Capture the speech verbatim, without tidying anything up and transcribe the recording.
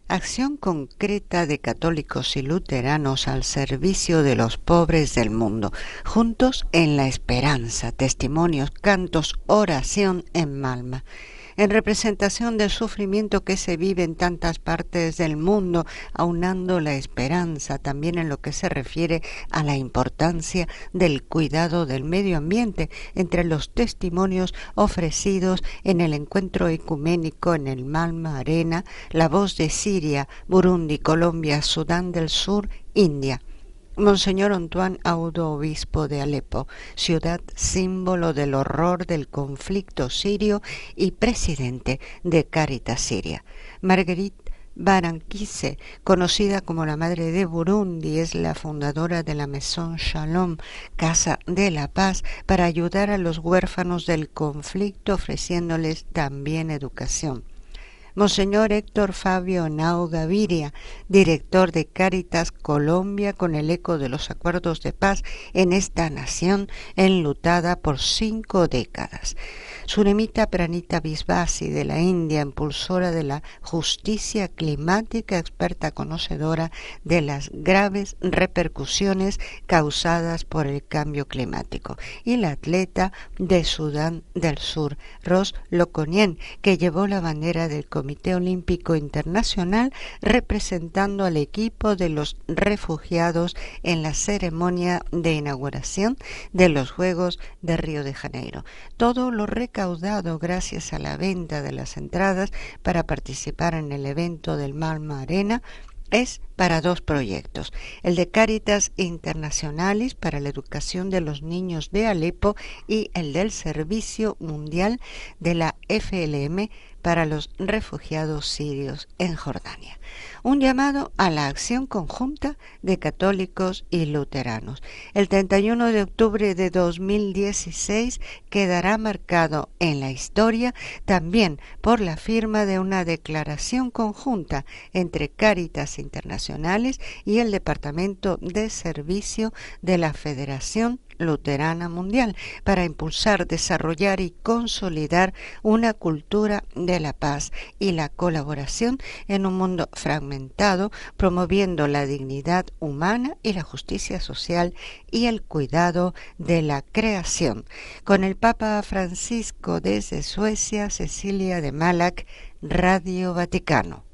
Acción concreta de católicos y luteranos al servicio de los pobres del mundo, juntos en la esperanza, testimonios, cantos, oración en Malma, en representación del sufrimiento que se vive en tantas partes del mundo, aunando la esperanza también en lo que se refiere a la importancia del cuidado del medio ambiente entre los testimonios ofrecidos en el encuentro ecuménico en el Malma Arena, La Voz de Siria, Burundi, Colombia, Sudán del Sur, India. Monseñor Antoine Audo, obispo de Alepo, ciudad símbolo del horror del conflicto sirio y presidente de Cáritas Siria. Marguerite Baranquise, conocida como la Madre de Burundi, es la fundadora de la Maison Shalom, Casa de la Paz, para ayudar a los huérfanos del conflicto, ofreciéndoles también educación. Monseñor Héctor Fabio Henao Gaviria, director de Cáritas Colombia, con el eco de los acuerdos de paz en esta nación enlutada por cinco décadas. Suremita Pranita Bisbasi, de la India, impulsora de la justicia climática, experta conocedora de las graves repercusiones causadas por el cambio climático. Y la atleta de Sudán del Sur, Ros Loconien, que llevó la bandera del Comité Olímpico Internacional representando al equipo de los refugiados en la ceremonia de inauguración de los Juegos de Río de Janeiro. Todo lo recaudado gracias a la venta de las entradas para participar en el evento del Malma Arena es para dos proyectos, el de Cáritas Internationalis para la educación de los niños de Alepo y el del Servicio Mundial de la F L M para los refugiados sirios en Jordania. Un llamado a la acción conjunta de católicos y luteranos. El treinta y uno de octubre de dos mil dieciséis quedará marcado en la historia también por la firma de una declaración conjunta entre Cáritas Internacionales y el Departamento de Servicio de la Federación Luterana Mundial para impulsar, desarrollar y consolidar una cultura de la paz y la colaboración en un mundo fragmentado, promoviendo la dignidad humana y la justicia social y el cuidado de la creación. Con el Papa Francisco desde Suecia, Cecilia de Malac, Radio Vaticano.